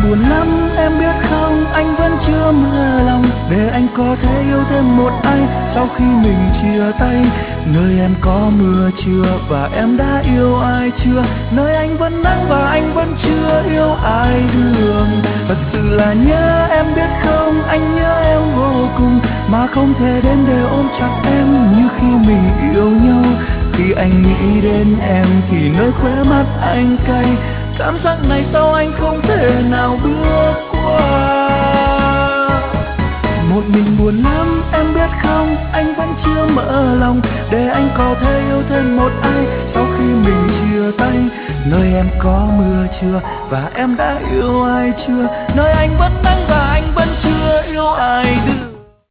buồn lắm em biết không, anh vẫn chưa mở lòng để anh có thể yêu thêm một ai sau khi mình chia tay. Nơi em có mưa chưa và em đã yêu ai chưa, nơi anh vẫn nắng và anh vẫn chưa yêu ai được. Thật sự là nhớ em biết không, anh nhớ em vô cùng mà không thể đến để ôm chặt em như khi mình yêu nhau. Khi anh nghĩ đến em thì nơi khóe mắt anh cay, cảm giác này sao anh không thể nào bước qua. Một mình buồn lắm em biết không, anh vẫn chưa mở lòng để anh có thể yêu thêm một ai sau khi mình chia tay. Nơi em có mưa chưa và em đã yêu ai chưa, nơi anh vẫn nắng và anh vẫn chưa yêu ai được.